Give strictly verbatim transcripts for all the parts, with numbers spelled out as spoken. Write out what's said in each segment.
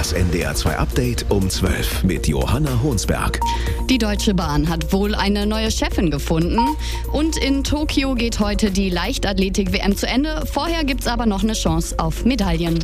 Das N D R zwei Update um zwölf mit Johanna Honsberg. Die Deutsche Bahn hat wohl eine neue Chefin gefunden. Und in Tokio geht heute die Leichtathletik-W M zu Ende. Vorher gibt's aber noch eine Chance auf Medaillen.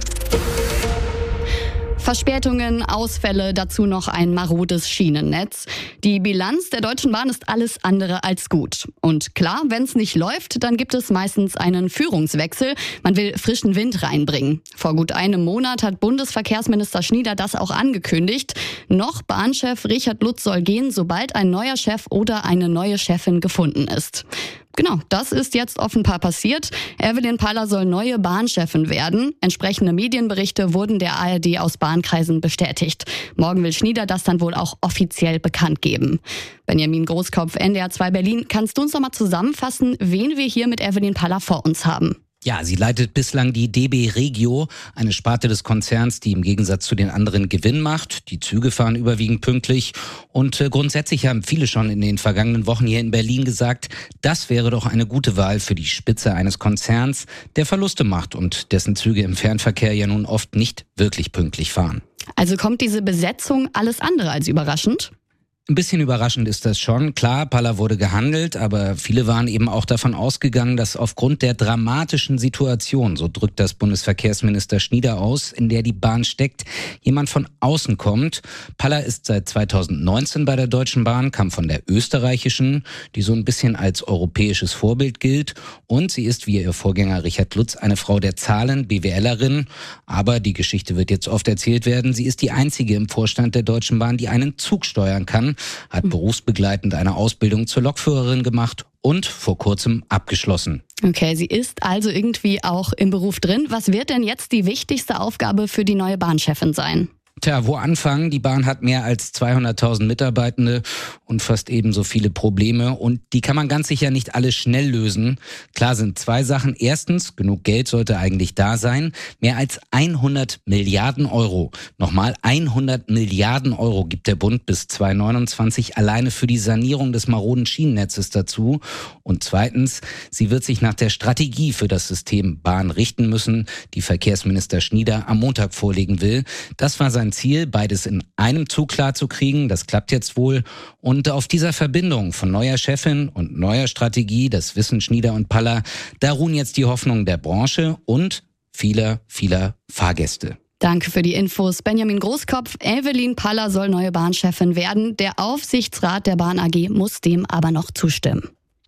Verspätungen, Ausfälle, dazu noch ein marodes Schienennetz. Die Bilanz der Deutschen Bahn ist alles andere als gut. Und klar, wenn es nicht läuft, dann gibt es meistens einen Führungswechsel. Man will frischen Wind reinbringen. Vor gut einem Monat hat Bundesverkehrsminister Schnieder das auch angekündigt. Noch Bahnchef Richard Lutz soll gehen, sobald ein neuer Chef oder eine neue Chefin gefunden ist. Genau, das ist jetzt offenbar passiert. Evelyn Paller soll neue Bahnchefin werden. Entsprechende Medienberichte wurden der A R D aus Bahnkreisen bestätigt. Morgen will Schnieder das dann wohl auch offiziell bekannt geben. Benjamin Großkopf, N D R zwei Berlin, kannst du uns noch mal zusammenfassen, wen wir hier mit Evelyn Paller vor uns haben? Ja, sie leitet bislang die D B Regio, eine Sparte des Konzerns, die im Gegensatz zu den anderen Gewinn macht. Die Züge fahren überwiegend pünktlich. Und äh, grundsätzlich haben viele schon in den vergangenen Wochen hier in Berlin gesagt, das wäre doch eine gute Wahl für die Spitze eines Konzerns, der Verluste macht und dessen Züge im Fernverkehr ja nun oft nicht wirklich pünktlich fahren. Also kommt diese Besetzung alles andere als überraschend? Ein bisschen überraschend ist das schon. Klar, Paller wurde gehandelt, aber viele waren eben auch davon ausgegangen, dass aufgrund der dramatischen Situation, so drückt das Bundesverkehrsminister Schnieder aus, in der die Bahn steckt, jemand von außen kommt. Paller ist seit zweitausendneunzehn bei der Deutschen Bahn, kam von der österreichischen, die so ein bisschen als europäisches Vorbild gilt. Und sie ist, wie ihr Vorgänger Richard Lutz, eine Frau der Zahlen, BWLerin. Aber die Geschichte wird jetzt oft erzählt werden. Sie ist die einzige im Vorstand der Deutschen Bahn, die einen Zug steuern kann. Hat berufsbegleitend eine Ausbildung zur Lokführerin gemacht und vor kurzem abgeschlossen. Okay, sie ist also irgendwie auch im Beruf drin. Was wird denn jetzt die wichtigste Aufgabe für die neue Bahnchefin sein? Tja, wo anfangen? Die Bahn hat mehr als zweihunderttausend Mitarbeitende und fast ebenso viele Probleme. Und die kann man ganz sicher nicht alle schnell lösen. Klar sind zwei Sachen. Erstens, genug Geld sollte eigentlich da sein. Mehr als hundert Milliarden Euro. Nochmal hundert Milliarden Euro gibt der Bund bis zweitausendneunundzwanzig alleine für die Sanierung des maroden Schienennetzes dazu. Und zweitens, sie wird sich nach der Strategie für das System Bahn richten müssen, die Verkehrsminister Schnieder am Montag vorlegen will. Das war sein Ziel, beides in einem Zug klar zu kriegen. Das klappt jetzt wohl. Und auf dieser Verbindung von neuer Chefin und neuer Strategie, das wissen Schnieder und Paller, da ruhen jetzt die Hoffnungen der Branche und vieler, vieler Fahrgäste. Danke für die Infos. Benjamin Großkopf, Evelyn Paller soll neue Bahnchefin werden. Der Aufsichtsrat der Bahn A G muss dem aber noch zustimmen.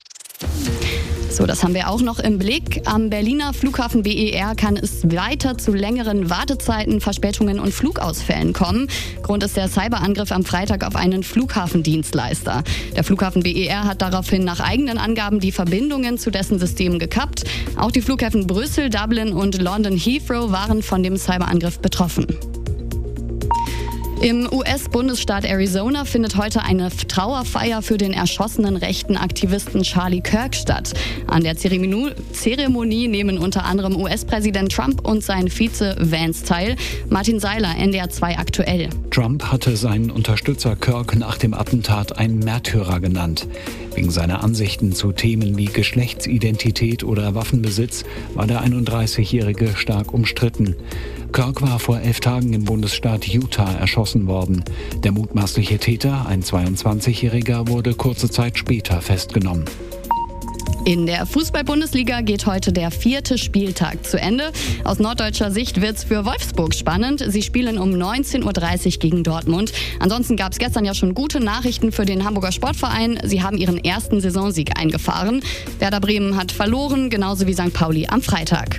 So, das haben wir auch noch im Blick. Am Berliner Flughafen B E R kann es weiter zu längeren Wartezeiten, Verspätungen und Flugausfällen kommen. Grund ist der Cyberangriff am Freitag auf einen Flughafendienstleister. Der Flughafen B E R hat daraufhin nach eigenen Angaben die Verbindungen zu dessen Systemen gekappt. Auch die Flughäfen Brüssel, Dublin und London Heathrow waren von dem Cyberangriff betroffen. Im U S-Bundesstaat Arizona findet heute eine Trauerfeier für den erschossenen rechten Aktivisten Charlie Kirk statt. An der Zeremonie nehmen unter anderem U S-Präsident Trump und sein Vize Vance teil. Martin Seiler, N D R zwei aktuell. Trump hatte seinen Unterstützer Kirk nach dem Attentat einen Märtyrer genannt. Wegen seiner Ansichten zu Themen wie Geschlechtsidentität oder Waffenbesitz war der einunddreißigjährige stark umstritten. Kirk war vor elf Tagen im Bundesstaat Utah erschossen worden. Der mutmaßliche Täter, ein zweiundzwanzigjähriger, wurde kurze Zeit später festgenommen. In der Fußball-Bundesliga geht heute der vierte Spieltag zu Ende. Aus norddeutscher Sicht wird's für Wolfsburg spannend. Sie spielen um neunzehn Uhr dreißig gegen Dortmund. Ansonsten gab's gestern ja schon gute Nachrichten für den Hamburger Sportverein. Sie haben ihren ersten Saisonsieg eingefahren. Werder Bremen hat verloren, genauso wie Sankt Pauli am Freitag.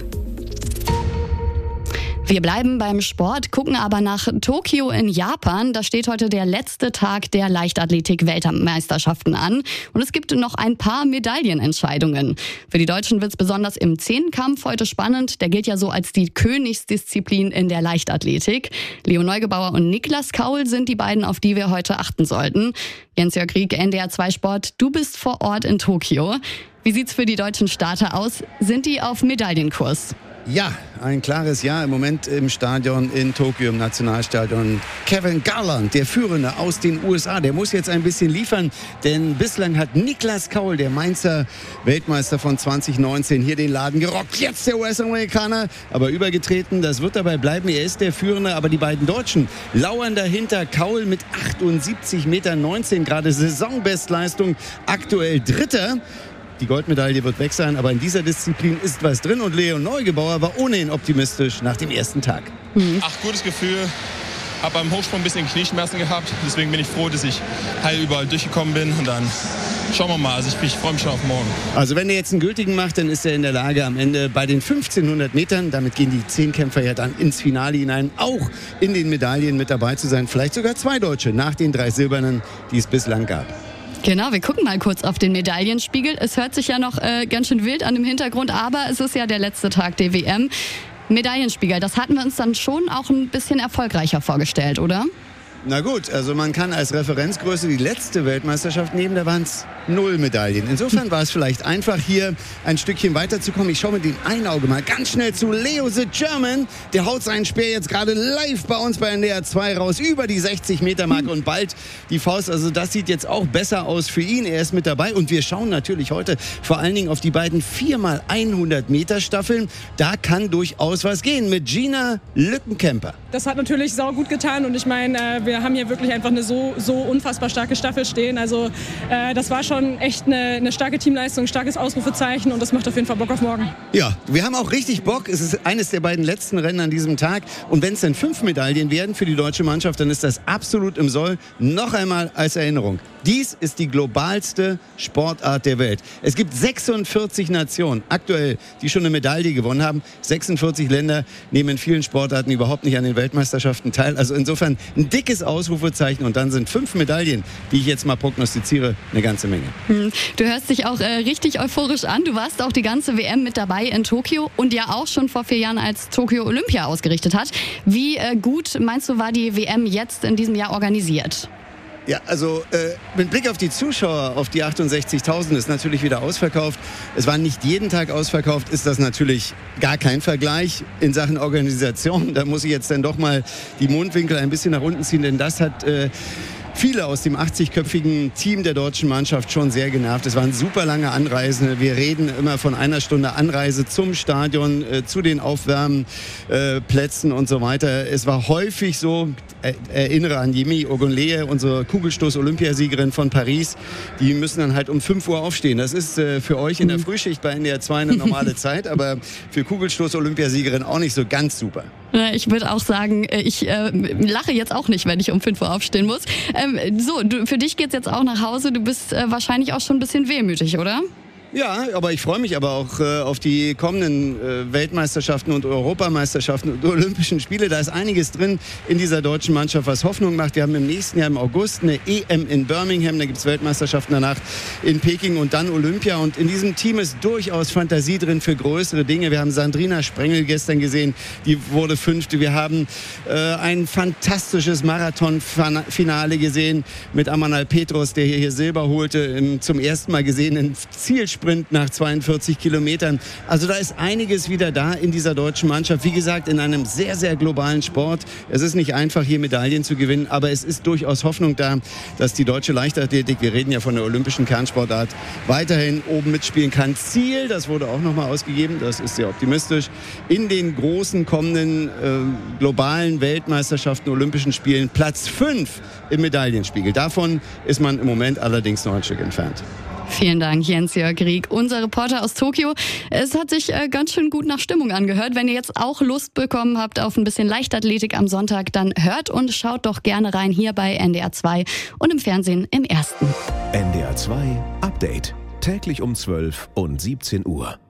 Wir bleiben beim Sport, gucken aber nach Tokio in Japan. Da steht heute der letzte Tag der Leichtathletik-Weltmeisterschaften an. Und es gibt noch ein paar Medaillenentscheidungen. Für die Deutschen wird es besonders im Zehnkampf heute spannend. Der gilt ja so als die Königsdisziplin in der Leichtathletik. Leo Neugebauer und Niklas Kaul sind die beiden, auf die wir heute achten sollten. Jens-Jörg Rieck, N D R zwei Sport, du bist vor Ort in Tokio. Wie sieht's für die deutschen Starter aus? Sind die auf Medaillenkurs? Ja, ein klares Ja im Moment im Stadion in Tokio, im Nationalstadion. Kevin Garland, der Führende aus den U S A, der muss jetzt ein bisschen liefern, denn bislang hat Niklas Kaul, der Mainzer Weltmeister von zwanzig neunzehn, hier den Laden gerockt. Jetzt der U S-Amerikaner, aber übergetreten, das wird dabei bleiben. Er ist der Führende, aber die beiden Deutschen lauern dahinter. Kaul mit achtundsiebzig Meter neunzehn, gerade Saisonbestleistung, aktuell Dritter. Die Goldmedaille wird weg sein, aber in dieser Disziplin ist was drin. Und Leon Neugebauer war ohnehin optimistisch nach dem ersten Tag. Mhm. Ach, gutes Gefühl. Habe beim Hochsprung ein bisschen Knieschmerzen gehabt. Deswegen bin ich froh, dass ich heil überall durchgekommen bin. Und dann schauen wir mal. Also ich, ich freue mich schon auf morgen. Also wenn er jetzt einen gültigen macht, dann ist er in der Lage am Ende bei den fünfzehnhundert Metern, damit gehen die Zehnkämpfer ja dann ins Finale hinein, auch in den Medaillen mit dabei zu sein. Vielleicht sogar zwei Deutsche nach den drei Silbernen, die es bislang gab. Genau, wir gucken mal kurz auf den Medaillenspiegel. Es hört sich ja noch äh, ganz schön wild an im Hintergrund, aber es ist ja der letzte Tag der W M. Medaillenspiegel, das hatten wir uns dann schon auch ein bisschen erfolgreicher vorgestellt, oder? Na gut, also man kann als Referenzgröße die letzte Weltmeisterschaft nehmen, da waren es null Medaillen. Insofern war es vielleicht einfach, hier ein Stückchen weiterzukommen. Ich schaue mit dem einen Auge mal ganz schnell zu Leo the German. Der haut seinen Speer jetzt gerade live bei uns bei N D R zwei raus, über die sechzig Meter Marke und bald die Faust. Also das sieht jetzt auch besser aus für ihn. Er ist mit dabei und wir schauen natürlich heute vor allen Dingen auf die beiden vier mal hundert Meter Staffeln. Da kann durchaus was gehen mit Gina Lückenkämper. Das hat natürlich sau gut getan und ich meine, wir haben hier wirklich einfach eine so, so unfassbar starke Staffel stehen. Also äh, das war schon echt eine, eine starke Teamleistung, ein starkes Ausrufezeichen und das macht auf jeden Fall Bock auf morgen. Ja, wir haben auch richtig Bock. Es ist eines der beiden letzten Rennen an diesem Tag und wenn es dann fünf Medaillen werden für die deutsche Mannschaft, dann ist das absolut im Soll. Noch einmal als Erinnerung. Dies ist die globalste Sportart der Welt. Es gibt sechsundvierzig Nationen aktuell, die schon eine Medaille gewonnen haben. sechsundvierzig Länder nehmen in vielen Sportarten überhaupt nicht an den Weltmeisterschaften teil. Also insofern ein dickes Ausrufezeichen und dann sind fünf Medaillen, die ich jetzt mal prognostiziere, eine ganze Menge. Du hörst dich auch äh, richtig euphorisch an. Du warst auch die ganze W M mit dabei in Tokio und ja auch schon vor vier Jahren, als Tokio Olympia ausgerichtet hat. Wie äh, gut, meinst du, war die W M jetzt in diesem Jahr organisiert? Ja, also äh, mit Blick auf die Zuschauer, auf die achtundsechzigtausend ist natürlich wieder ausverkauft. Es war nicht jeden Tag ausverkauft, ist das natürlich gar kein Vergleich in Sachen Organisation. Da muss ich jetzt dann doch mal die Mundwinkel ein bisschen nach unten ziehen, denn das hat äh, viele aus dem achtzigköpfigen Team der deutschen Mannschaft schon sehr genervt. Es waren super lange Anreisen. Wir reden immer von einer Stunde Anreise zum Stadion, äh, zu den Aufwärmplätzen äh, und so weiter. Es war häufig so, äh, erinnere an Yemi Ogunleye, unsere Kugelstoß-Olympiasiegerin von Paris. Die müssen dann halt um fünf Uhr aufstehen. Das ist äh, für euch in der Frühschicht bei N D R zwei eine normale Zeit, aber für Kugelstoß-Olympiasiegerin auch nicht so ganz super. Ich würde auch sagen, ich äh, lache jetzt auch nicht, wenn ich um fünf Uhr aufstehen muss. Ähm, so, du, für dich geht's jetzt auch nach Hause. Du bist äh, wahrscheinlich auch schon ein bisschen wehmütig, oder? Ja, aber ich freue mich aber auch äh, auf die kommenden äh, Weltmeisterschaften und Europameisterschaften und Olympischen Spiele. Da ist einiges drin in dieser deutschen Mannschaft, was Hoffnung macht. Wir haben im nächsten Jahr im August eine E M in Birmingham, da gibt es Weltmeisterschaften danach in Peking und dann Olympia. Und in diesem Team ist durchaus Fantasie drin für größere Dinge. Wir haben Sandrina Sprengel gestern gesehen, die wurde Fünfte. Wir haben äh, ein fantastisches Marathonfinale gesehen mit Amanal Petros, der hier, hier Silber holte, im zum ersten Mal gesehenen Zielsprint nach zweiundvierzig Kilometern. Also da ist einiges wieder da in dieser deutschen Mannschaft. Wie gesagt, in einem sehr, sehr globalen Sport. Es ist nicht einfach, hier Medaillen zu gewinnen, aber es ist durchaus Hoffnung da, dass die deutsche Leichtathletik, wir reden ja von der olympischen Kernsportart, weiterhin oben mitspielen kann. Ziel, das wurde auch nochmal ausgegeben, das ist sehr optimistisch, in den großen kommenden äh, globalen Weltmeisterschaften, Olympischen Spielen Platz fünf im Medaillenspiegel. Davon ist man im Moment allerdings noch ein Stück entfernt. Vielen Dank, Jens-Jörg Rieck, unser Reporter aus Tokio. Es hat sich äh, ganz schön gut nach Stimmung angehört. Wenn ihr jetzt auch Lust bekommen habt auf ein bisschen Leichtathletik am Sonntag, dann hört und schaut doch gerne rein hier bei N D R zwei und im Fernsehen im Ersten. N D R zwei Update. Täglich um zwölf und siebzehn Uhr.